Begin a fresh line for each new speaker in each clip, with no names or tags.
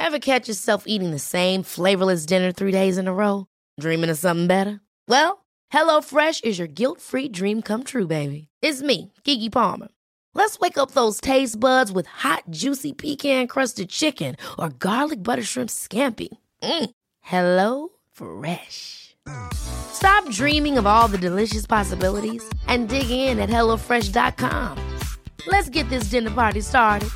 Ever catch yourself eating the same flavorless dinner 3 days in a row? Dreaming of something better? Well, HelloFresh is your guilt-free dream come true, baby. It's me, Keke Palmer. Let's wake up those taste buds with hot, juicy pecan-crusted chicken or garlic butter shrimp scampi. HelloFresh. Stop dreaming of all the delicious possibilities and dig in at HelloFresh.com. Let's get this dinner party started.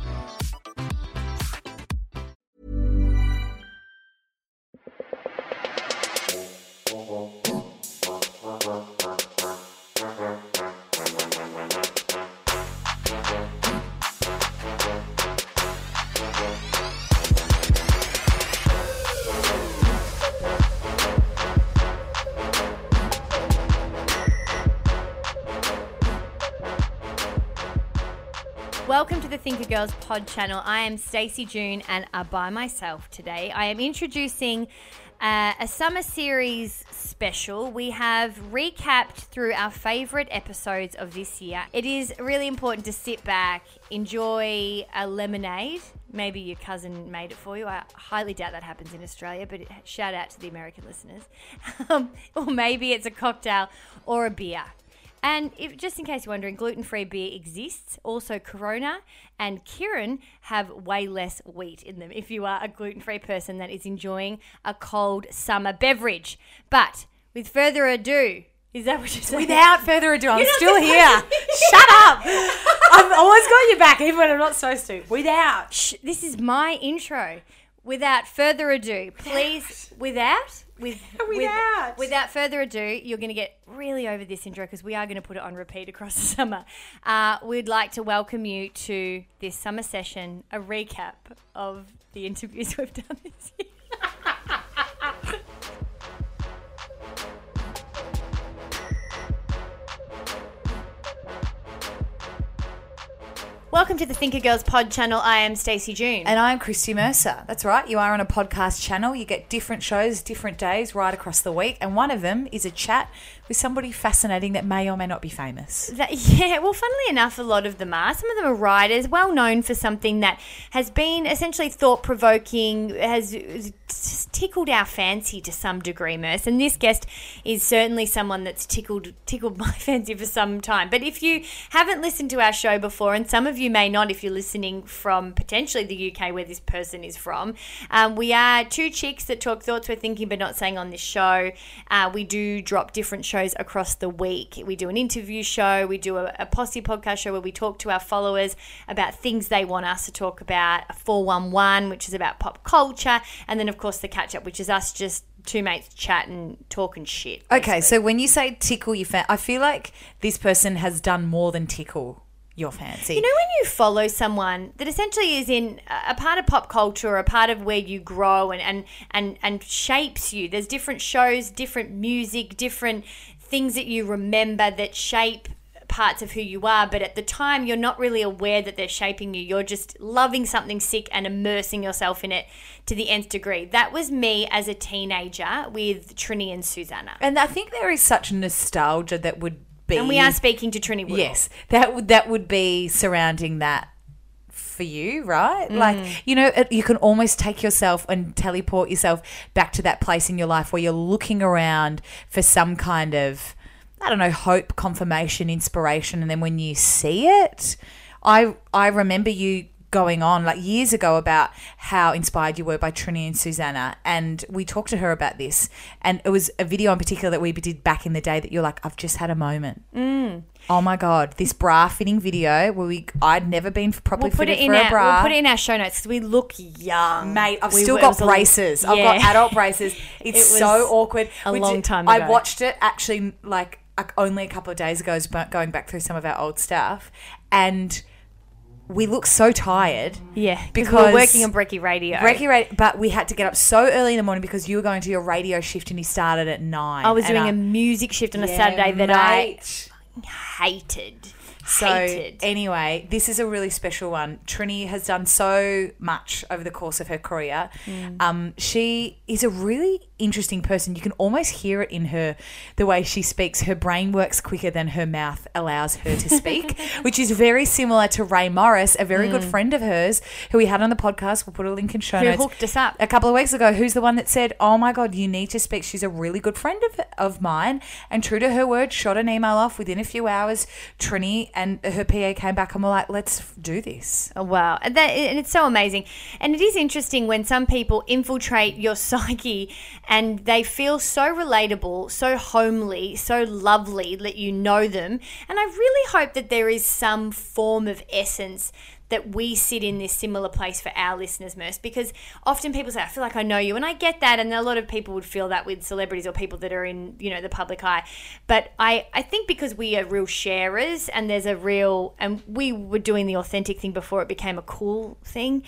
Welcome to the Thinker Girls pod channel. I am Stacey June and are by myself today. I am introducing a summer series special. We have recapped through our favourite episodes of this year. It is really important to sit back, enjoy a lemonade. Maybe your cousin made it for you. I highly doubt that happens in Australia, but shout out to the American listeners. Or maybe it's a cocktail or a beer. And just in case you're wondering, gluten-free beer exists. Also, Corona and Kirin have way less wheat in them if you are a gluten-free person that is enjoying a cold summer beverage. But with further ado, is that what you're saying?
Without further ado, I'm still here. Shut up. I've always got your back, even when I'm not supposed to.
This is my intro. Without further ado, please, without further ado, you're going to get really over this intro because we are going to put it on repeat across the summer. We'd like to welcome you to this summer session, a recap of the interviews we've done this year. Welcome to the Thinker Girls pod channel. I am Stacey June.
And I'm Christy Mercer. That's right. You are on a podcast channel. You get different shows, different days right across the week. And one of them is a chat with somebody fascinating that may or may not be famous.
Well, funnily enough, a lot of them are. Some of them are writers, well known for something that has been essentially thought-provoking, has tickled our fancy to some degree, Merce. And this guest is certainly someone that's tickled my fancy for some time. But if you haven't listened to our show before, and some of you may not if you're listening from potentially the UK where this person is from, we are two chicks that talk thoughts we're thinking but not saying on this show. We do drop different shows across the week. We do an interview show. We do a posse podcast show where we talk to our followers about things they want us to talk about. A 411, which is about pop culture. And then, of course, the catch-up, which is us just two mates chatting, talking shit. Basically.
Okay, so when you say tickle your fan, I feel like this person has done more than tickle your fancy.
You know when you follow someone that essentially is in a part of pop culture or a part of where you grow and shapes you. There's different shows, different music, different things that you remember that shape parts of who you are, but at the time you're not really aware that they're shaping you. You're just loving something sick and immersing yourself in it to the nth degree. That was me as a teenager with Trini and Susanna.
And I think there is such nostalgia that would be,
and we are speaking to Trini Woodall.
Yes, that would be surrounding that for you, right? Like, you know, you can almost take yourself and teleport yourself back to that place in your life where you're looking around for some kind of, I don't know, hope, confirmation, inspiration, and then when you see it, I remember you going on like years ago about how inspired you were by Trini and Susanna, and we talked to her about this, and it was a video in particular that we did back in the day that you're like, I've just had a moment. Oh my God, this bra fitting video where I'd never been properly fitted for a bra.
We'll put it in our show notes because we look young.
Mate, I've still got braces. I've got adult braces. It's so awkward.
A long time ago.
I watched it actually like only a couple of days ago, going back through some of our old stuff, and we look so tired.
Yeah, because we're working on Brekkie Radio.
But we had to get up so early in the morning because you were going to your radio shift and you started at 9.
I was doing a music shift on a Saturday that I hated.
So
Hated.
anyway, this is a really special one. Trini has done so much over the course of her career. She is a really interesting person. You can almost hear it in her, the way she speaks. Her brain works quicker than her mouth allows her to speak, which is very similar to Ray Morris, a very good friend of hers who we had on the podcast. We'll put a link in show
Who
notes.
hooked us up.
A couple of weeks ago, who's the one that said, oh my God, you need to speak. She's a really good friend of mine. And true to her word, shot an email off within a few hours. Trini and her PA came back and were like, let's do this.
Oh, wow. And it's so amazing. And it is interesting when some people infiltrate your psyche and they feel so relatable, so homely, so lovely that you know them. And I really hope that there is some form of essence that we sit in this similar place for our listeners, Merce, because often people say, I feel like I know you, and I get that, and a lot of people would feel that with celebrities or people that are in, the public eye. But I think because we are real sharers and there's a real, and we were doing the authentic thing before it became a cool thing,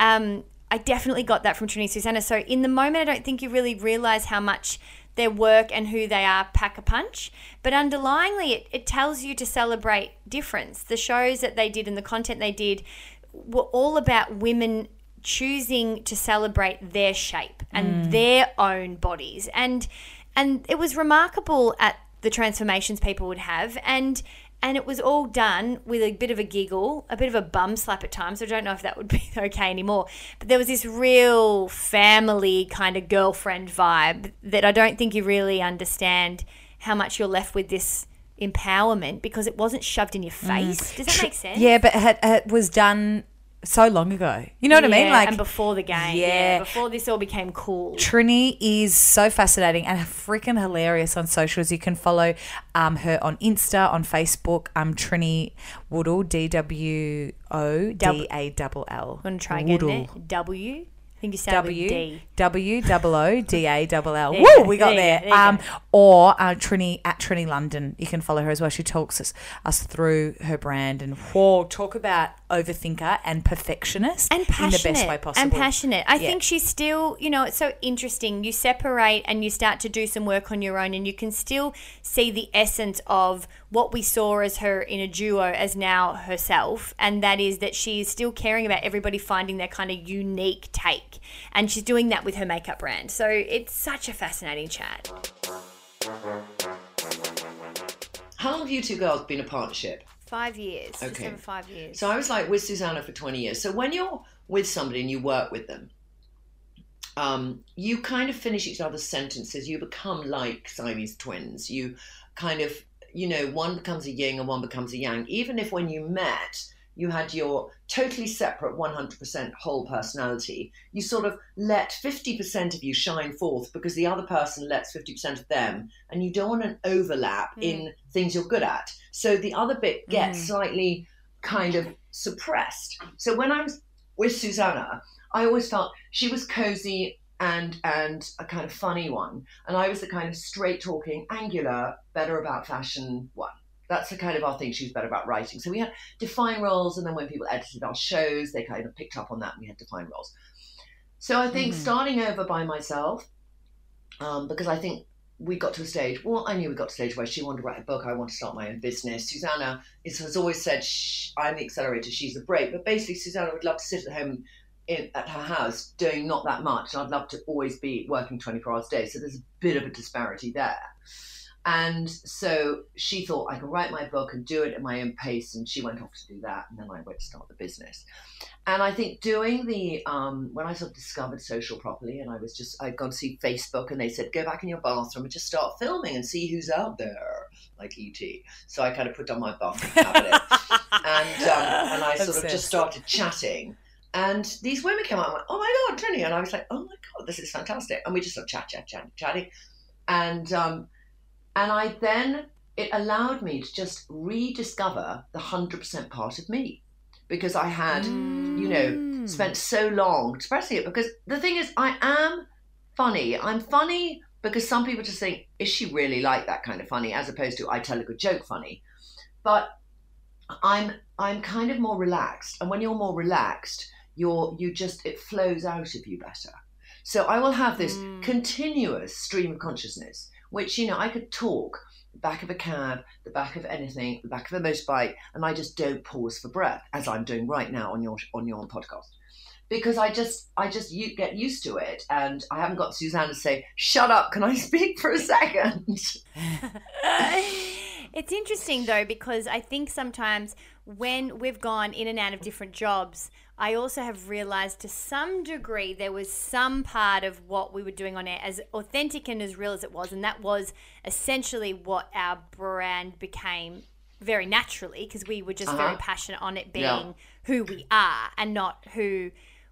I definitely got that from Trini and Susanna. So in the moment, I don't think you really realise how much their work and who they are pack a punch, but underlyingly it tells you to celebrate difference. The shows that they did and the content they did were all about women choosing to celebrate their shape and their own bodies, and it was remarkable at the transformations people would have, and it was all done with a bit of a giggle, a bit of a bum slap at times. I don't know if that would be okay anymore. But there was this real family kind of girlfriend vibe that I don't think you really understand how much you're left with this empowerment because it wasn't shoved in your face. Does that make sense?
Yeah, but it was done so long ago. You know what I mean? Like,
and before the game.
Yeah.
Before this all became cool.
Trini is so fascinating and freaking hilarious on socials. You can follow her on Insta, on Facebook. Trini Woodall, DWODALL.
Want to try again there? W? I think you started with D.
WOODALL.
There
Woo,
you go,
we got
there
there.
you go.
Or Trini at Trini London. You can follow her as well. She talks us through her brand and talk about overthinker and perfectionist
And passionate.
in the best way possible.
And passionate. I think she's still, it's so interesting. You separate and you start to do some work on your own and you can still see the essence of what we saw as her in a duo as now herself, and that is that she is still caring about everybody finding their kind of unique take, and she's doing that with her makeup brand. So it's such a fascinating chat.
How long have you two girls been a partnership?
5 years. Just
Okay.
over 5 years.
So I was like with Susanna for 20 years. So when you're with somebody and you work with them, you kind of finish each other's sentences. You become like Siamese twins. You kind of, one becomes a yin and one becomes a yang. Even if when you met, you had your totally separate 100% whole personality, you sort of let 50% of you shine forth because the other person lets 50% of them, and you don't want an overlap in things you're good at. So the other bit gets slightly kind of suppressed. So when I was with Susanna, I always felt she was cozy and a kind of funny one. And I was the kind of straight talking, angular, better about fashion one. That's the kind of our thing. She was better about writing. So we had defined roles, and then when people edited our shows, they kind of picked up on that and we had defined roles. So I think starting over by myself, because I think we got to a stage, I knew we got to a stage where she wanted to write a book, I want to start my own business. Susanna has always said, I'm the accelerator, she's the brake. But basically, Susanna would love to sit at home at her house doing not that much. I'd love to always be working 24 hours a day. So there's a bit of a disparity there. And so she thought I could write my book and do it at my own pace, and she went off to do that, and then I went to start the business. And I think doing the when I sort of discovered social properly, and I'd gone to see Facebook, and they said go back in your bathroom and just start filming and see who's out there, like E.T. So I kind of put on my bathroom habit, and I sort of just started chatting. And these women came out and went, oh my God, Trini. And I was like, oh my God, this is fantastic. And we just sort of chatting. And I then, it allowed me to just rediscover the 100% part of me, because I had, spent so long expressing it. Because the thing is, I am funny. I'm funny because some people just think, is she really like that kind of funny, as opposed to I tell a good joke funny. But I'm kind of more relaxed. And when you're more relaxed, it flows out of you better. So I will have this continuous stream of consciousness, which, I could talk the back of a cab, the back of anything, the back of a motorbike, and I just don't pause for breath, as I'm doing right now on your podcast. Because I just get used to it, and I haven't got Susanna to say, "Shut up, can I speak for a second?"
It's interesting though, because I think sometimes when we've gone in and out of different jobs, I also have realized to some degree there was some part of what we were doing on air, as authentic and as real as it was, and that was essentially what our brand became very naturally, because we were just very passionate on it being who we are and not who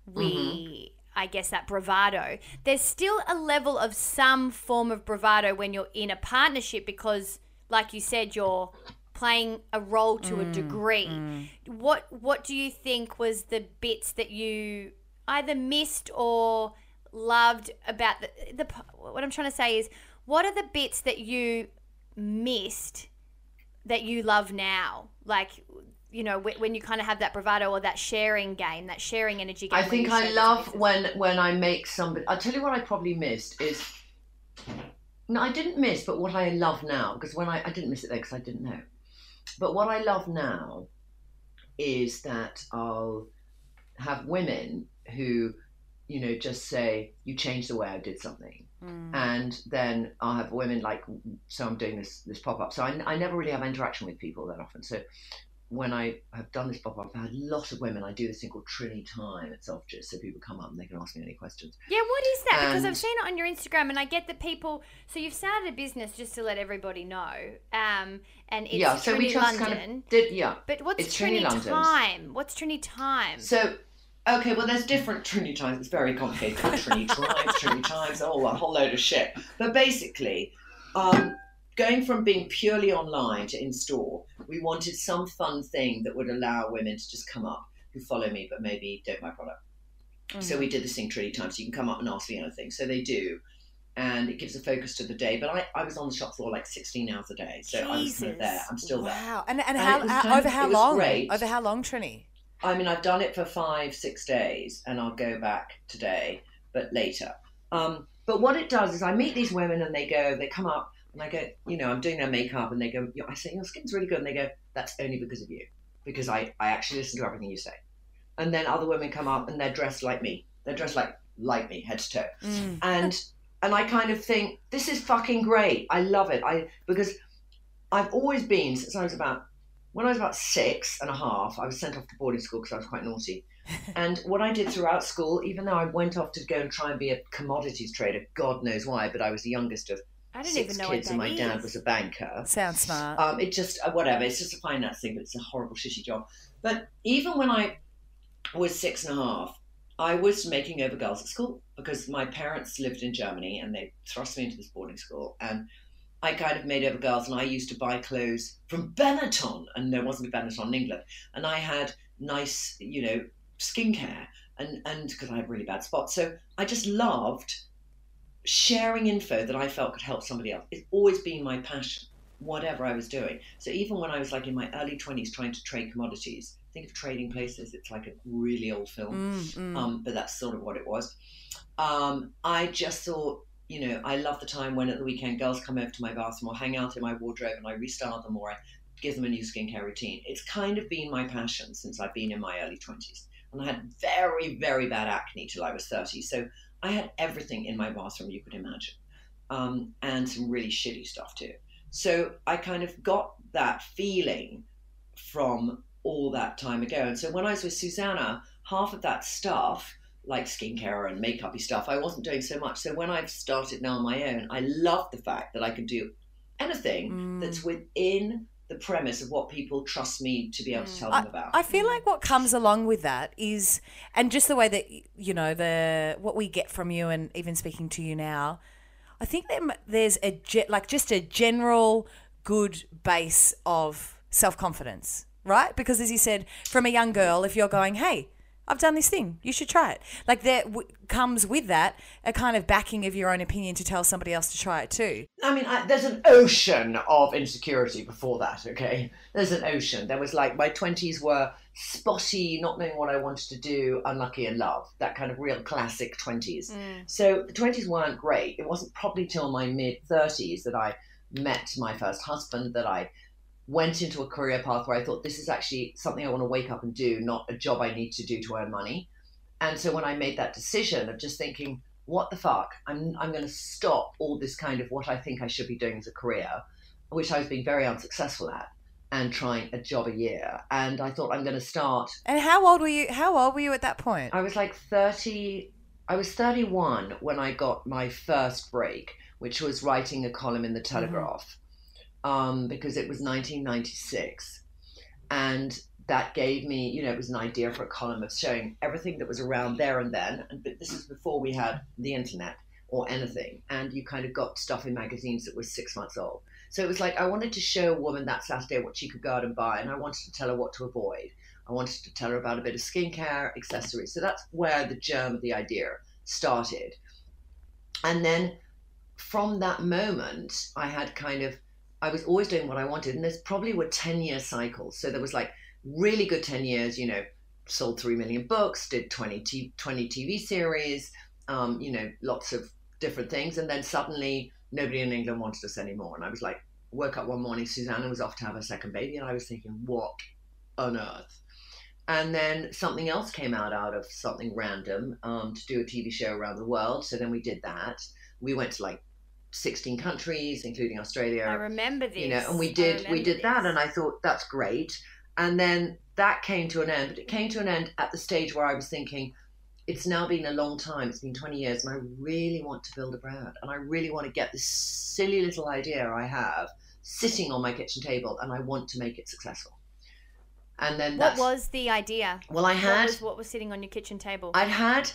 we, I guess, that bravado. There's still a level of some form of bravado when you're in a partnership, because like you said, you're playing a role to a degree. What do you think was the bits that you either missed or loved about the what I'm trying to say is, what are the bits that you missed that you love now? Like, you know, when you kind of have that bravado or that sharing game, that sharing energy game.
I think I love when I make somebody. I'll tell you what I probably missed is. No, I didn't miss, but what I love now, because when I didn't miss it there because I didn't know. But what I love now is that I'll have women who, you know, just say, "You changed the way I did something." And then I'll have women like, so I'm doing this pop-up. So I never really have interaction with people that often. So when I have done this pop-up, I've had a lot of women. I do this thing called Trini Time at Selfridges, so people come up and they can ask me any questions.
Yeah, what is that? Because I've seen it on your Instagram, and I get that people. So you've started a business, just to let everybody know, and it's
so
Trini
we just
London.
kind of did,
But what's
it's
Trini
London's.
Time? What's Trini Time?
So, okay, well, there's different Trini Times. It's very complicated. Trini Times, oh, a whole load of shit. But basically, going from being purely online to in-store, we wanted some fun thing that would allow women to just come up who follow me but maybe don't buy product. So we did this thing Trini Time, so you can come up and ask me anything. So they do, and it gives a focus to the day. But I was on the shop floor like 16 hours a day, so I was kind of there. I'm still there.
Wow. And over how long? Great. Over how long, Trini?
I mean, I've done it for 5-6 days, and I'll go back today, but later. But what it does is I meet these women, and they come up, and I go, you know, I'm doing their makeup, and they go, I say, your skin's really good. And they go, that's only because of you, because I actually listen to everything you say. And then other women come up, and they're dressed like me. They're dressed like me, head to toe. And I kind of think, this is fucking great. I love it. Because I've always been, since when I was about 6.5, I was sent off to boarding school because I was quite naughty. And what I did throughout school, even though I went off to go and try and be a commodities trader, God knows why, but I was the youngest of
I didn't
6
even know
kids,
what
and
that
my dad was a banker.
Sounds smart.
It just, whatever, it's just a finance thing, but it's a horrible, shitty job. But even when I was 6.5, I was making over girls at school because my parents lived in Germany and they thrust me into this boarding school. And I kind of made over girls, and I used to buy clothes from Benetton, and there wasn't a Benetton in England. And I had nice, you know, skincare, and because I had really bad spots. So I just loved sharing info that I felt could help somebody else. It's always been my passion, whatever I was doing. So even when I was like in my early 20s trying to trade commodities, think of Trading Places, it's like a really old film, but that's sort of what it was. I just thought, you know, I love the time when at the weekend girls come over to my bathroom or hang out in my wardrobe and I restyle them or I give them a new skincare routine. It's kind of been my passion since I've been in my early 20s. And I had very, very bad acne till I was 30. So I had everything in my bathroom you could imagine, and some really shitty stuff too. So I kind of got that feeling from all that time ago. And so when I was with Susanna, half of that stuff, like skincare and makeup-y stuff, I wasn't doing so much. So when I've started now on my own, I love the fact that I can do anything that's within the premise of what people trust me to be able to tell them about.
I feel like what comes along with that is, and just the way that, you know, what we get from you and even speaking to you now, I think there's just a general good base of self-confidence, right? Because as you said, from a young girl, if you're going, hey, I've done this thing, you should try it. Like there comes with that a kind of backing of your own opinion to tell somebody else to try it too.
I mean, there's an ocean of insecurity before that, okay? There's an ocean. There was like, my 20s were spotty, not knowing what I wanted to do, unlucky in love, that kind of real classic 20s. So the 20s weren't great. It wasn't probably till my mid-30s that I met my first husband, that I went into a career path where I thought this is actually something I want to wake up and do, not a job I need to do to earn money. And so when I made that decision of just thinking, what the fuck, I'm going to stop all this kind of what I think I should be doing as a career, which I was being very unsuccessful at, and trying a job a year. And I thought I'm going to start.
And how old were you? How old were you at that point?
I was like 30. I was 31 when I got my first break, which was writing a column in the Telegraph, because it was 1996. And that gave me, it was an idea for a column of showing everything that was around there and then. But this is before we had the internet or anything. And you kind of got stuff in magazines that was 6 months old. So it was like I wanted to show a woman that Saturday what she could go out and buy, and I wanted to tell her what to avoid. I wanted to tell her about a bit of skincare, accessories. So that's where the germ of the idea started. And then from that moment, I was always doing what I wanted. And there's probably were 10-year cycles. So there was like really good 10 years, sold 3 million books, did 20 TV series, lots of different things. And then suddenly nobody in England wanted us anymore. And I was like, woke up one morning, Susanna was off to have her second baby. And I was thinking, what on earth? And then something else came out of something random, to do a TV show around the world. So then we did that. We went to like 16 countries, including Australia.
I remember this.
And we did that. And I thought, that's great. And then that came to an end. But it came to an end at the stage where I was thinking, it's now been a long time. It's been 20 years. And I really want to build a brand. And I really want to get this silly little idea I have sitting on my kitchen table. And I want to make it successful. And then
what was the idea?
Well, I had...
What was sitting on your kitchen table?
I'd had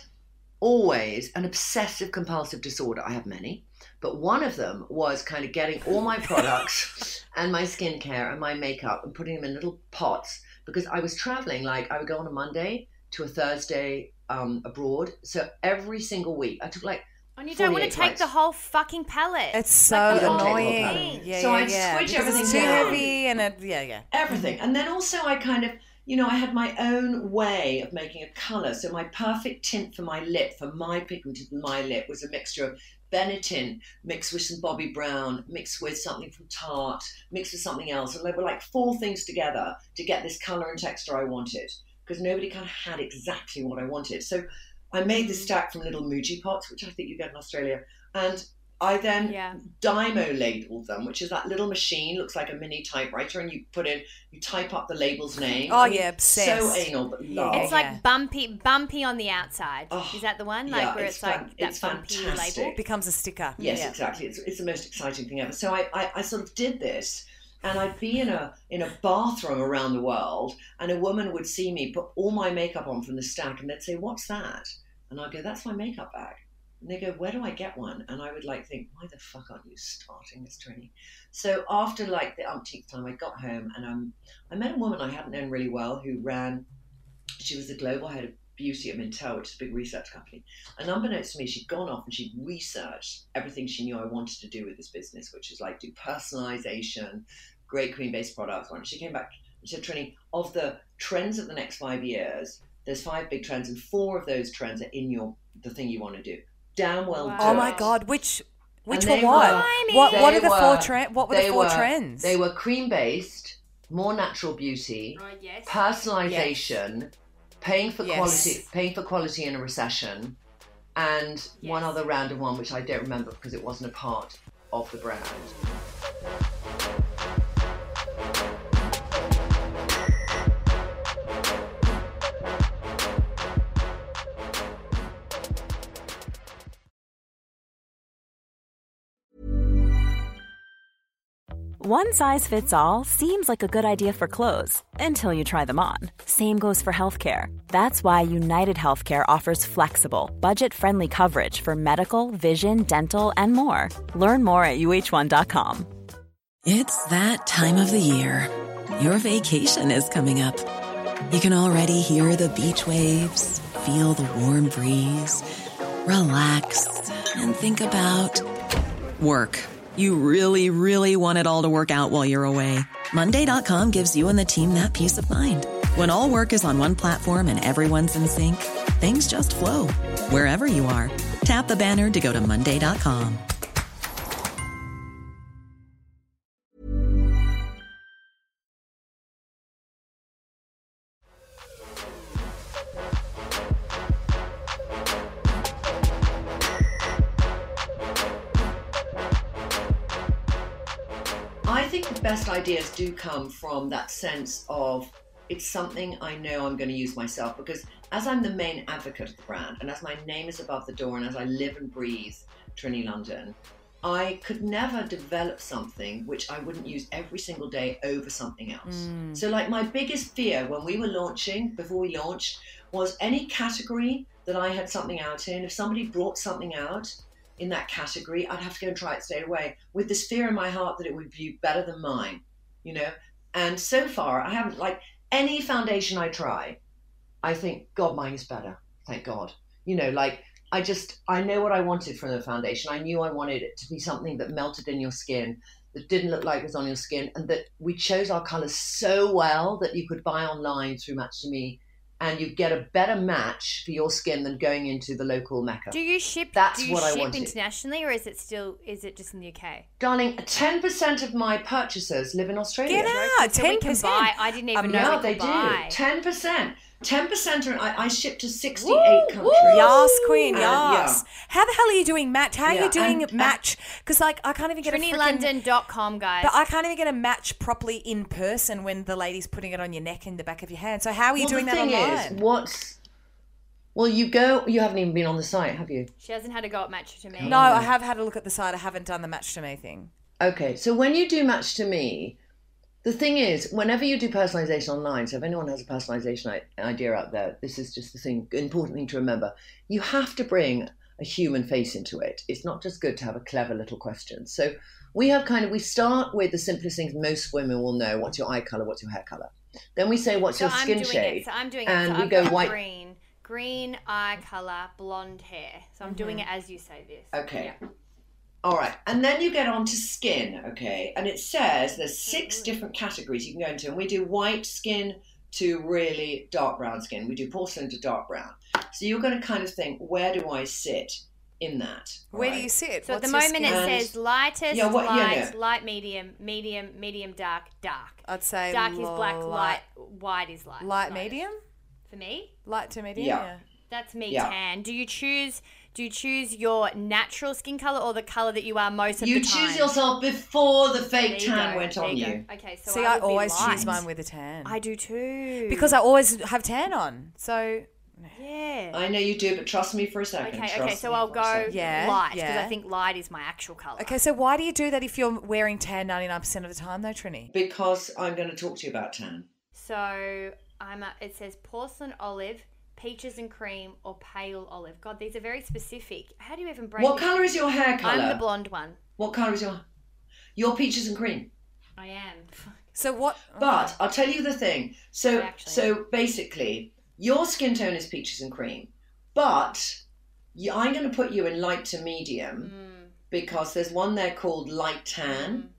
always an obsessive compulsive disorder. I have many. But one of them was kind of getting all my products and my skincare and my makeup and putting them in little pots, because I was traveling. Like I would go on a Monday to a Thursday abroad. So every single week I took like,
and you don't want to take
flights.
the whole fucking pallet.
It's so
You don't take the whole
annoying.
pallet.
Yeah,
So
yeah,
I'd
yeah.
switch
Because
everything
it's too
down.
heavy and
Everything. And then also I kind of, I had my own way of making a colour. So my perfect tint for my lip, for my pigment in my lip, was a mixture of Benetint mixed with some Bobbi Brown, mixed with something from Tarte, mixed with something else. And they were like 4 things together to get this colour and texture I wanted, because nobody kind of had exactly what I wanted. So I made this stack from little Muji pots, which I think you get in Australia. And I then Dymo labeled them, which is that little machine, looks like a mini typewriter, and you type up the label's name.
Oh, yeah, obsessed.
So anal, but love.
It's like bumpy on the outside.
Oh,
is that the one?
yeah,
where it's like that bumpy
fantastic.
label?
becomes a sticker.
Yes,
Yeah.
exactly. It's the most exciting thing ever. So I sort of did this, and I'd be in a bathroom around the world, and a woman would see me put all my makeup on from the stack, and they'd say, "What's that?" And I'd go, "That's my makeup bag." And they go, "Where do I get one?" And I would think, why the fuck aren't you starting this training? So after like the umpteenth time, I got home, and I met a woman I hadn't known really well who she was the global head of beauty at Mintel, which is a big research company. And unbeknownst to me, she'd gone off and she'd researched everything she knew I wanted to do with this business, which is like do personalization, great cream-based products. And she came back and said, "Trini, of the trends of the next 5 years, there's 5 big trends, and 4 of those trends are in the thing you want to do. Damn well
Wow.
do
Oh
it."
my God, which
And
were
they
what?
were-
What are
They
the
were-
4 trends? What were the 4 trends?
They were cream-based, more natural beauty,
Oh, yes.
personalization, paying for
Yes.
quality in a recession, and one
Yes.
other random one which I don't remember because it wasn't a part of the brand.
One size fits all seems like a good idea for clothes until you try them on. Same goes for healthcare. That's why United Healthcare offers flexible, budget-friendly coverage for medical, vision, dental, and more. Learn more at uh1.com.
It's that time of the year. Your vacation is coming up. You can already hear the beach waves, feel the warm breeze, relax, and think about work. You really, really want it all to work out while you're away. Monday.com gives you and the team that peace of mind. When all work is on one platform and everyone's in sync, things just flow. Wherever you are, tap the banner to go to Monday.com.
think the best ideas do come from that sense of it's something I know I'm going to use myself, because as I'm the main advocate of the brand and as my name is above the door and as I live and breathe Trinny London, I could never develop something which I wouldn't use every single day over something else. So like my biggest fear when we were launching, before we launched, was any category that I had something out in. If somebody brought something out in that category, I'd have to go and try it straight away with this fear in my heart that it would be better than mine, you know? And so far I haven't, like any foundation I try, I think, God, mine is better. Thank God. You know, like I know what I wanted from the foundation. I knew I wanted it to be something that melted in your skin, that didn't look like it was on your skin, and that we chose our colours so well that you could buy online through Match to Me and you get a better match for your skin than going into the local Mecca.
Do you ship?
That's
do you
what I
ship
wanted.
Internationally, or is it just in the UK?
Darling, 10% of my purchasers live in Australia.
Get out,
So we can
10%.
buy. I didn't even know
Yeah,
we
they
could buy.
do. 10%. 10% are, I ship to 68 countries.
Yas, Queen,
And,
yas. How the hell are you doing match? How are
Yeah,
you doing
and-
match? Because like I can't even get a freaking...
TrinnyLondon.com, guys.
But I can't even get a match properly in person when the lady's putting it on your neck and the back of your hand. So how are you doing
the
that
thing
online?
You haven't even been on the site, have you?
She hasn't had a go at Match to Me.
No, I have had a look at the site. I haven't done the Match to Me thing.
Okay, so when you do Match to Me, the thing is, whenever you do personalization online, so if anyone has a personalization idea out there, this is just the thing, important thing to remember. You have to bring a human face into it. It's not just good to have a clever little question. So we start with the simplest things most women will know. What's your eye color? What's your hair color? Then we say, what's your skin shade?
I'm doing
and
it. So
we
I've
go
got
white.
green eye color, blonde hair. So I'm doing it as you say this.
Okay.
Yeah.
All right. And then you get on to skin, okay? And it says there's 6 different categories you can go into. And we do white skin to really dark brown skin. We do porcelain to dark brown. So you're going to kind of think, where do I sit in that?
Where
Right?
do you sit?
So
What's
at the
your
moment it
skin?
says lightest,
Yeah,
light, medium, dark.
I'd say
Dark is black, light, white is light.
Light
So
medium?
For me,
Light to medium?
Yeah.
that's me
Yeah.
tan. Do you choose your natural skin color or the color that you are most of
You
the time?
choose yourself before the
There
fake
you
tan
go,
went
there
on
you
you.
go. Okay, so
See, I
would be
always
light.
choose mine with a tan.
I do too.
Because I always have tan on. So,
yeah.
I know you do, but trust me for a second.
Okay,
Trust
so
me
I'll
for a
go
second.
Yeah,
light because
yeah.
I think light is my actual color.
okay, so why do you do that if you're wearing tan 99% of the time though, Trini?
Because I'm going to talk to you about tan.
So it says porcelain olive, peaches and cream, or pale olive. God, these are very specific. How do you even break?
What colour is your hair colour?
I'm the blonde one.
What colour is your peaches and cream?
I am.
So what?
But I'll tell you the thing. So
Actually.
so basically, your skin tone is peaches and cream, but I'm going to put you in light to medium because there's one there called light tan,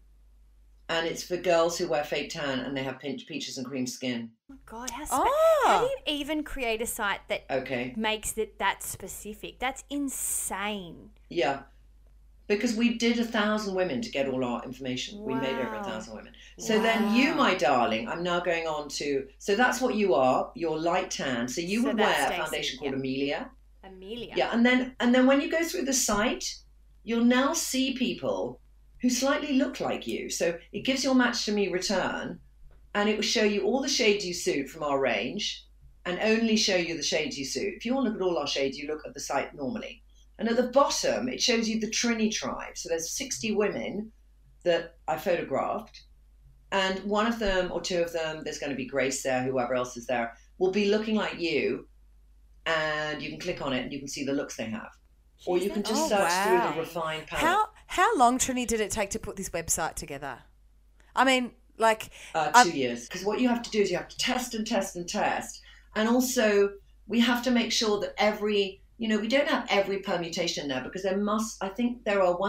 and it's for girls who wear fake tan and they have peaches and cream skin.
Oh my God,
Oh.
how do you even create a site that
Okay.
makes it that specific? That's insane.
Yeah. Because we did 1,000 women to get all our information. We made over
Wow.
1,000 women. So then you, my darling, I'm now going on to, so that's what you are, you're light tan. So you
So
would
that's
wear a
Stacey,
foundation called
yeah.
Amelia.
Amelia.
Yeah, and then when you go through the site, you'll now see people who slightly look like you. So it gives your Match to Me return, and it will show you all the shades you suit from our range, and only show you the shades you suit. If you want to look at all our shades, you look at the site normally. And at the bottom, it shows you the Trinny tribe. So there's 60 women that I photographed, and one of them or two of them, there's going to be Grace there, whoever else is there, will be looking like you, and you can click on it and you can see the looks they have. Or you can just
Oh,
search through
wow.
the refined palette.
How long, Trini, did it take to put this website together? I mean, like...
2 years. Because what you have to do is you have to test and test and test. And also, we have to make sure that we don't have every permutation there because I think there are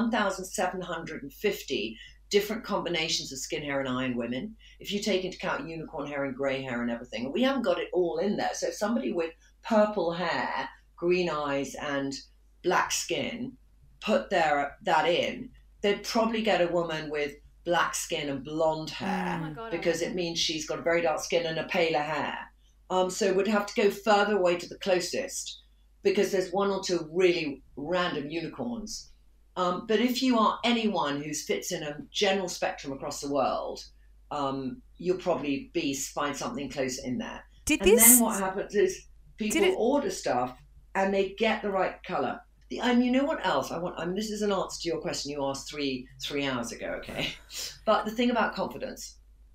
1,750 different combinations of skin hair and eye in women. If you take into account unicorn hair and grey hair and everything, we haven't got it all in there. So if somebody with purple hair, green eyes and black skin put that in, they'd probably get a woman with black skin and blonde hair
Oh my God,
because it means she's got a very dark skin and a paler hair. So we'd have to go further away to the closest because there's one or two really random unicorns. But if you are anyone who fits in a general spectrum across the world, you'll probably find something close in there. Then what happens is people order stuff and they get the right colour. And you know what else I want? This is an answer to your question you asked three hours ago, okay? But the thing about confidence,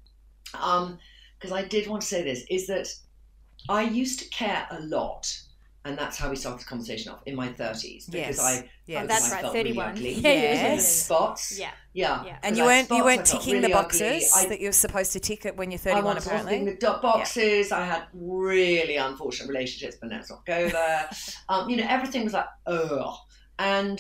because I did want to say this, is that I used to care a lot. And that's how we started the conversation off in my 30s. Because
that's right, 31.
Really
Yes.
Spots.
Yeah.
And you weren't ticking the boxes that you're supposed to tick it when you're 31, apparently.
I wasn't ticking the boxes. I had really unfortunate relationships, but let's not go there. Everything was like, ugh. And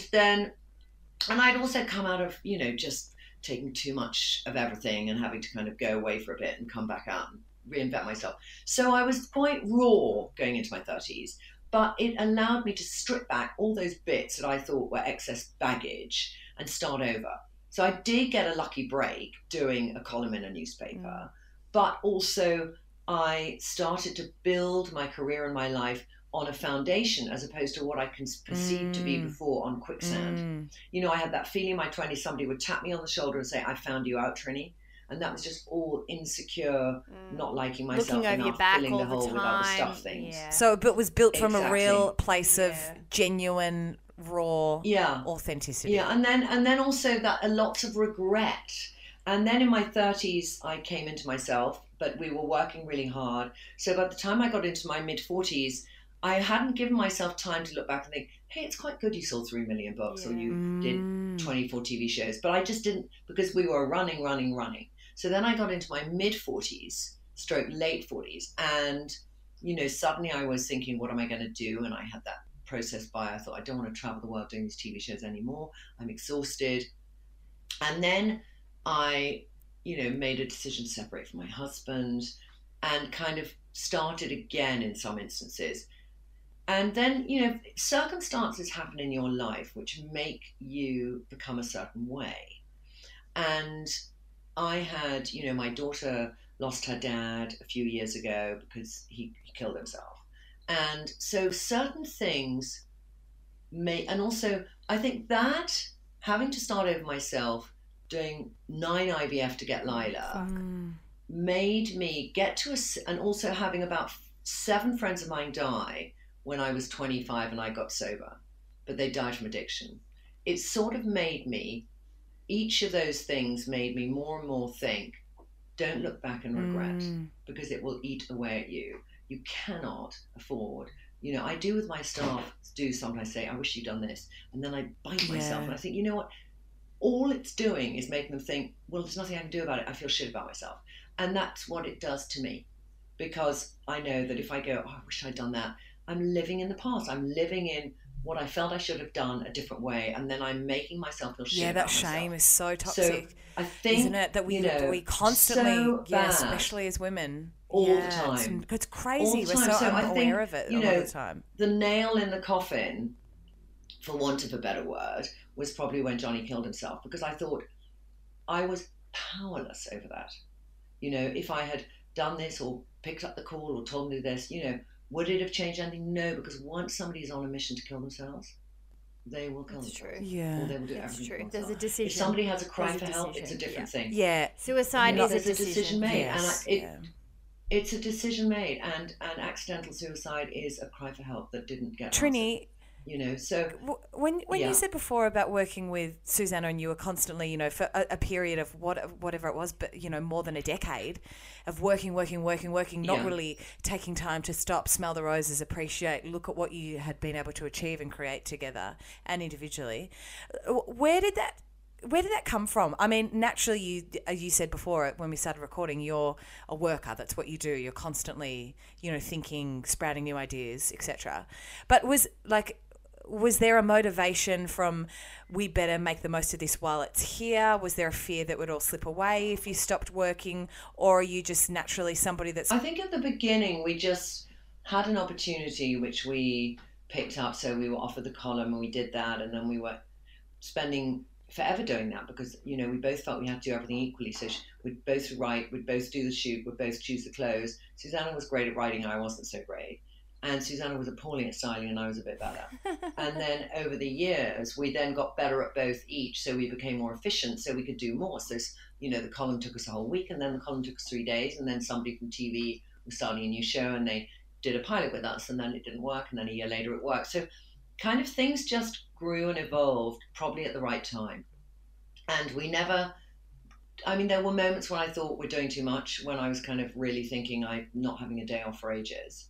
I'd also come out of, just taking too much of everything and having to kind of go away for a bit and come back out and reinvent myself. So I was quite raw going into my 30s. But it allowed me to strip back all those bits that I thought were excess baggage and start over. So I did get a lucky break doing a column in a newspaper, but also I started to build my career and my life on a foundation as opposed to what I perceived to be before on quicksand. I had that feeling in my 20s, somebody would tap me on the shoulder and say, I found you out, Trini. And that was just all insecure, not liking myself
looking over
enough,
your back
filling
all
the hole with other stuff things.
Yeah.
So, but was built from a real place of genuine, raw authenticity.
Yeah, and then also that a lot of regret. And then in my 30s, I came into myself, but we were working really hard. So by the time I got into my mid-40s, I hadn't given myself time to look back and think, hey, it's quite good you sold 3 million books or you did 24 TV shows. But I just didn't, because we were running. So then I got into my mid-40s, stroke late 40s. And, suddenly I was thinking, what am I going to do? And I had that process I thought, I don't want to travel the world doing these TV shows anymore. I'm exhausted. And then I, made a decision to separate from my husband and kind of started again in some instances. And then, circumstances happen in your life which make you become a certain way. And I had, my daughter lost her dad a few years ago because he killed himself. And so certain things and also I think that having to start over myself, doing 9 IVF to get Lila, made me get to and also having about 7 friends of mine die when I was 25 and I got sober, but they died from addiction. It sort of made me, each of those things made me more and more think, don't look back and regret, because it will eat away at you. You cannot afford, I do with my staff, sometimes say, I wish you'd done this. And then I bite myself and I think, you know what? All it's doing is making them think, well, there's nothing I can do about it. I feel shit about myself. And that's what it does to me, because I know that if I go, I wish I'd done that, I'm living in the past. I'm living in what I felt I should have done a different way, and then I'm making myself feel shit about myself.
Yeah, that shame is so toxic.
So I think,
isn't it, that we constantly,
so
especially as women,
all the time.
It's crazy. We're so unaware of it all the time.
The nail in the coffin, for want of a better word, was probably when Johnny killed himself, because I thought I was powerless over that. If I had done this or picked up the call or told me this, would it have changed anything? No, because once somebody's on a mission to kill themselves, they will kill themselves.
Yeah.
Or they will do everything.
True. There's a decision.
If somebody has a cry for help, it's a different thing.
Yeah.
Suicide is
a decision made.
Yes.
And it's a decision made. And accidental suicide is a cry for help that didn't get
Trini,
answered. So
when you said before about working with Susanna, and you were constantly, for a period of whatever it was, but more than a decade of working, not really taking time to stop, smell the roses, appreciate, look at what you had been able to achieve and create together and individually. Where did that come from? I mean, naturally, you said before when we started recording, you're a worker. That's what you do. You're constantly, thinking, sprouting new ideas, etc. But was there a motivation from, we better make the most of this while it's here? Was there a fear that would all slip away if you stopped working? Or are you just naturally somebody that's...
I think at the beginning we just had an opportunity which we picked up. So we were offered the column and we did that. And then we were spending forever doing that because, we both felt we had to do everything equally. So we'd both write, we'd both do the shoot, we'd both choose the clothes. Susanna was great at writing, I wasn't so great. And Susanna was appalling at styling and I was a bit better. And then over the years, we then got better at both each. So we became more efficient so we could do more. So, you know, the column took us a whole week and then the column took us 3 days. And then somebody from TV was starting a new show and they did a pilot with us and then it didn't work. And then a year later it worked. So kind of things just grew and evolved probably at the right time. And we never... I mean, there were moments when I thought we're doing too much, when I was kind of really thinking I'm not having a day off for ages.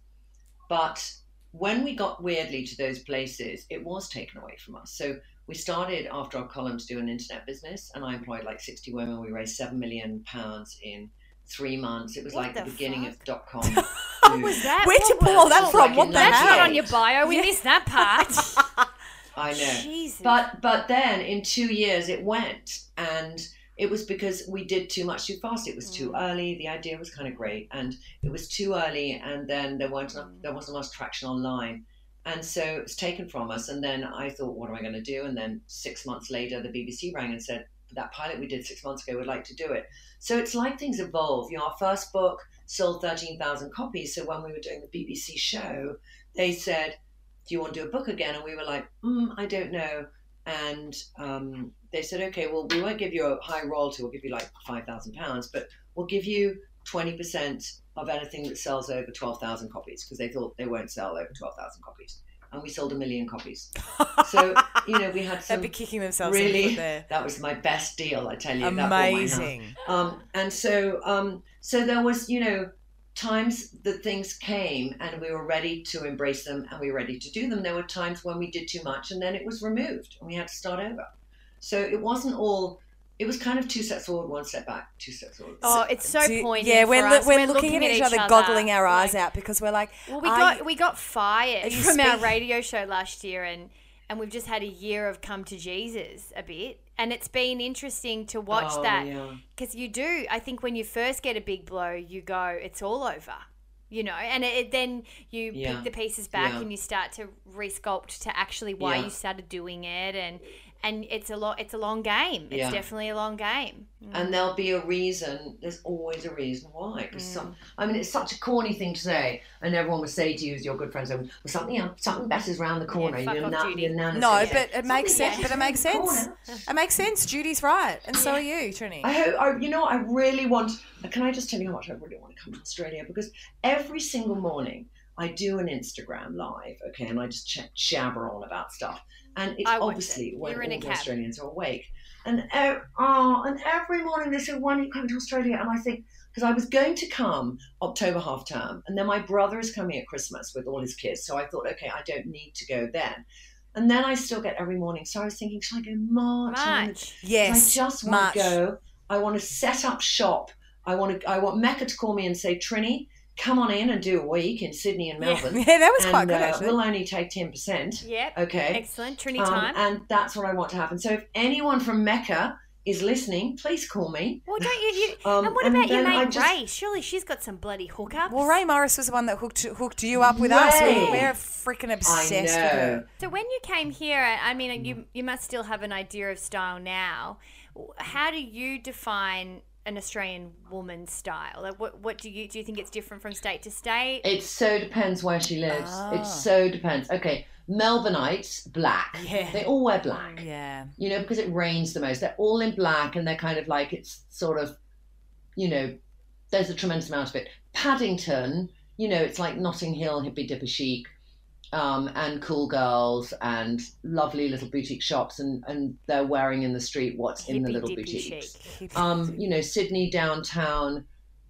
But when we got weirdly to those places, it was taken away from us. So we started after our column to do an internet business, and I employed like 60 women. We raised £7 million in 3 months. It was like the beginning of .com.
What was that?
Where'd you pull all that from? What the hell?
That's not on your bio. We missed that part.
I know.
Jesus.
But then in 2 years it went, and it was because we did too much too fast. It was too early. The idea was kind of great, and it was too early, and then there wasn't much traction online, and so it was taken from us. And then I thought, what am I going to do? And then 6 months later, the BBC rang and said, that pilot we did 6 months ago, we'd like to do it. So it's like things evolve. You know, our first book sold 13,000 copies. So when we were doing the BBC show, they said, do you want to do a book again? And we were like, I don't know. And they said, okay, well, we won't give you a high royalty. We'll give you like £5,000, but we'll give you 20% of anything that sells over 12,000 copies, because they thought they won't sell over 12,000 copies. And we sold 1 million copies. So, you know, we had some...
They'd be kicking themselves
really,
in the foot there.
That was my best deal, I tell you.
Amazing.
And so there was, you know, times that things came and we were ready to embrace them and we were ready to do them. There were times when we did too much and then it was removed and we had to start over. So it wasn't all... It was kind of 2 steps forward, 1 step back, 2 steps forward.
Oh, it's so poignant.
Yeah,
for us.
we're looking at each other, goggling our eyes out because we're like,
well, we got fired from our radio show last year, and we've just had a year of come to Jesus a bit, and it's been interesting to watch that because you do. I think when you first get a big blow, you go, it's all over. You know, and then you pick the pieces back and you start to resculpt to actually why you started doing it, and it's a long game. It's definitely a long game.
And there'll be a reason. There's always a reason why. Because it's such a corny thing to say, and everyone will say to you as your good friends, well, something better's around the corner.
Yeah,
no, but it makes sense. But it makes sense. It makes sense. Judy's right, and so are you, Trini.
I really want. Can I just tell you how much I really want to come to Australia? Because every single morning I do an Instagram live, okay, and I just jabber on about stuff. And it's obviously when all the Australians are awake. And every morning they say, when are you coming to Australia? And I think, because I was going to come October half term, and then my brother is coming at Christmas with all his kids. So I thought, okay, I don't need to go then. And then I still get every morning. So I was thinking, should I go March?
Yes.
I just want to go. I want to set up shop. I want Mecca to call me and say, Trini, come on in and do a week in Sydney and Melbourne.
Yeah, that was quite good, actually.
We'll only take 10%.
Yep.
Okay.
Excellent. Trini time.
And that's what I want to happen. So if anyone from Mecca is listening, please call me.
Well, don't you? And what about your mate Ray? Surely she's got some bloody hookups.
Well, Ray Morris was the one that hooked you up with us. We're freaking obsessed with her.
So when you came here, I mean, you must still have an idea of style now. How do you define an Australian woman's style? Like, what do you think it's different from state to state?
It so depends where she lives. It so depends. Okay, Melbourneites, black. Yeah. They all wear black.
Yeah.
You know, because it rains the most. They're all in black and they're kind of like, it's sort of, you know, there's a tremendous amount of it. Paddington, you know, it's like Notting Hill, hippie dippy chic. And cool girls and lovely little boutique shops and they're wearing in the street what's in the little boutiques. You know, Sydney downtown,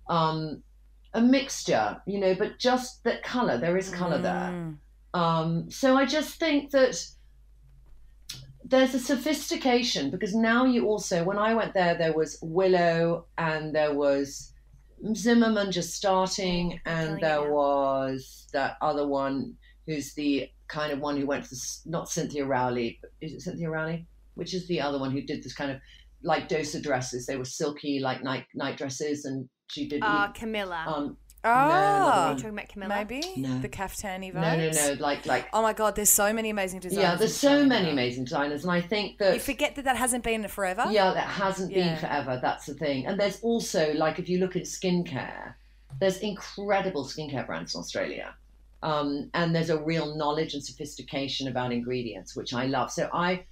a mixture, you know, but just that colour, there is colour there. So I just think that there's a sophistication because now you also, when I went there was Willow and there was Zimmerman just starting and there was that other one who's the kind of one who went to not Cynthia Rowley, but is it Cynthia Rowley? Which is the other one who did this kind of like Dosa dresses. They were silky, like night dresses, and she did.
Camilla.
No,
are you talking about Camilla?
Maybe
no.
The Kaftani vibes.
No, like.
Oh my God, there's so many amazing designers.
Yeah, there's so many amazing designers, and I think that
you forget that hasn't been forever.
Yeah, that hasn't been forever. That's the thing. And there's also like if you look at skincare, there's incredible skincare brands in Australia. And there's a real knowledge and sophistication about ingredients, which I love. So I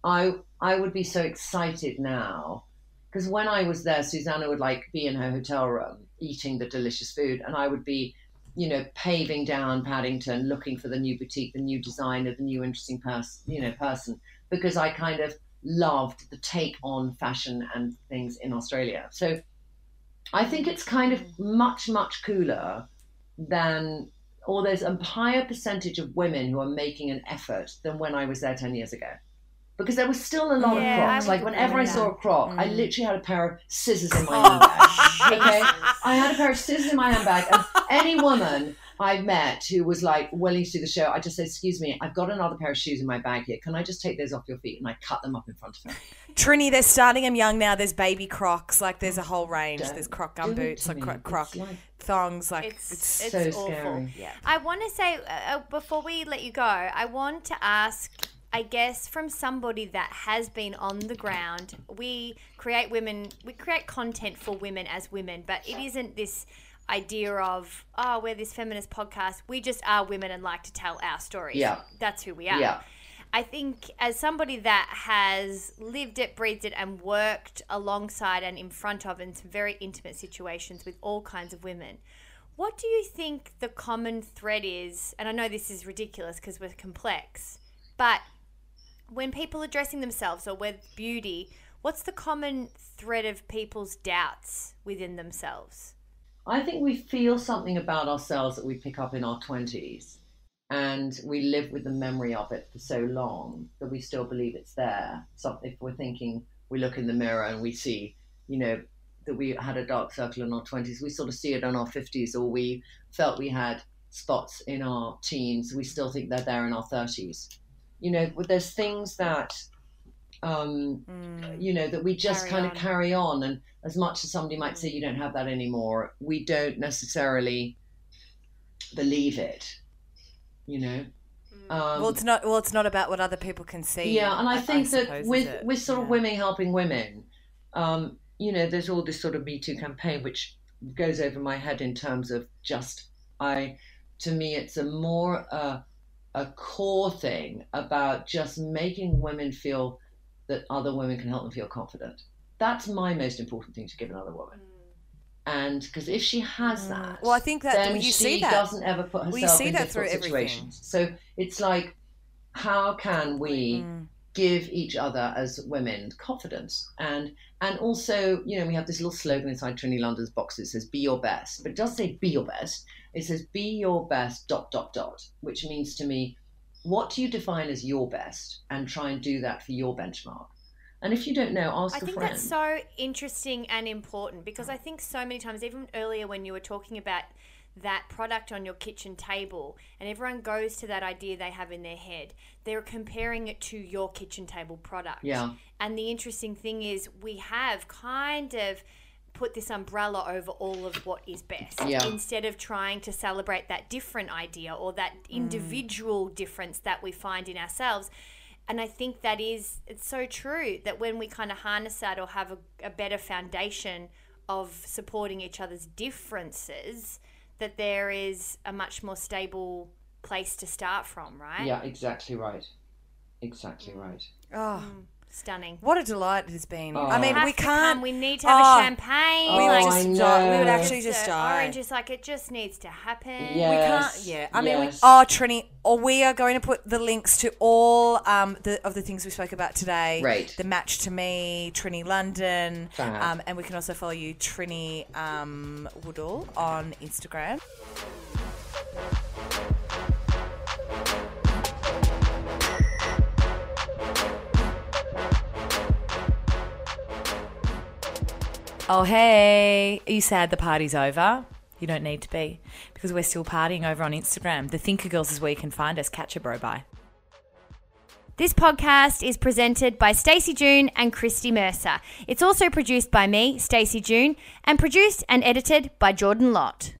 would be so excited now, because when I was there, Susanna would like be in her hotel room eating the delicious food, and I would be, paving down Paddington, looking for the new boutique, the new designer, the new interesting person, because I kind of loved the take on fashion and things in Australia. So I think it's kind of much, much cooler than, or there's a higher percentage of women who are making an effort than when I was there 10 years ago. Because there was still a lot of Crocs. Like whenever I saw a Croc, I literally had a pair of scissors in my handbag. Okay, I had a pair of scissors in my handbag, and any woman I met who was like willing to do the show, I just said, "Excuse me, I've got another pair of shoes in my bag here. Can I just take those off your feet?" And I cut them up in front of her.
Trini, they're starting them young now. There's baby Crocs. Like there's a whole range. There's Croc gum boots, like Croc thongs. Like
it's
so
awful.
scary.
Yeah.
I want to say, before we let you go, I want to ask, I guess, from somebody that has been on the ground. We create content for women as women, but it isn't this idea of, we're this feminist podcast. We just are women and like to tell our stories.
Yeah.
That's who we are.
Yeah.
I think as somebody that has lived it, breathed it, and worked alongside and in front of in some very intimate situations with all kinds of women, what do you think the common thread is? And I know this is ridiculous because we're complex, but when people are dressing themselves or with beauty, what's the common thread of people's doubts within themselves?
I think we feel something about ourselves that we pick up in our 20s, and we live with the memory of it for so long that we still believe it's there. So if we're thinking, we look in the mirror and we see, that we had a dark circle in our 20s, we sort of see it in our 50s, or we felt we had spots in our teens, we still think they're there in our 30s. There's things that, that we just kind of carry on. And as much as somebody might say you don't have that anymore, we don't necessarily believe it,
Well, it's not about what other people can see.
Yeah, and I think that
suppose,
with sort of women helping women, there's all this sort of Me Too campaign, which goes over my head in terms of to me, it's a more a core thing about just making women feel that other women can help them feel confident. That's my most important thing to give another woman. And because if she has that,
well, I think that
then
you
she
see that.
doesn't ever put herself in difficult
through
situations. So it's like, how can we give each other as women confidence? And also, we have this little slogan inside Trini London's box that says, "Be your best," but it doesn't say "be your best." It says, "Be your best ... which means to me, what do you define as your best, and try and do that for your benchmark. And if you don't know, ask a friend. I
think that's so interesting and important, because I think so many times, even earlier when you were talking about that product on your kitchen table, and everyone goes to that idea they have in their head, they're comparing it to your kitchen table product.
Yeah.
And the interesting thing is, we have kind of put this umbrella over all of what is best, instead of trying to celebrate that different idea or that individual difference that we find in ourselves. And I think it's so true that when we kind of harness that, or have a better foundation of supporting each other's differences, that there is a much more stable place to start from, right?
Yeah, exactly right. Exactly right.
Oh,
stunning.
What a delight it has been.
Oh.
I mean, we can't.
We need to have a champagne.
We
I
would
know.
We would actually just die.
Orange is like, it just needs to happen.
Yes.
We can't. Yeah. I mean,
Yes.
Trini, we are going to put the links to all of the things we spoke about today.
Right.
The Match to Me, Trini London,
Fab.
and we can also follow you, Trini Woodall, on Instagram. Oh, hey, are you sad the party's over? You don't need to be, because we're still partying over on Instagram. The Thinker Girls is where you can find us. Catch a bro, bye.
This podcast is presented by Stacey June and Christy Mercer. It's also produced by me, Stacey June, and produced and edited by Jordan Lott.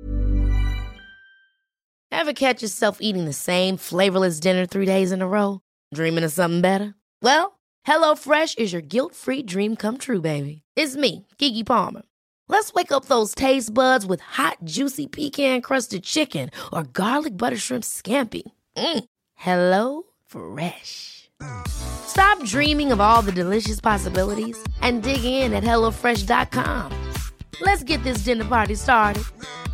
Ever catch yourself eating the same flavorless dinner 3 days in a row? Dreaming of something better? Well, HelloFresh is your guilt-free dream come true, baby. It's me, Keke Palmer. Let's wake up those taste buds with hot, juicy pecan-crusted chicken or garlic butter shrimp scampi. Hello Fresh. Stop dreaming of all the delicious possibilities and dig in at HelloFresh.com. Let's get this dinner party started.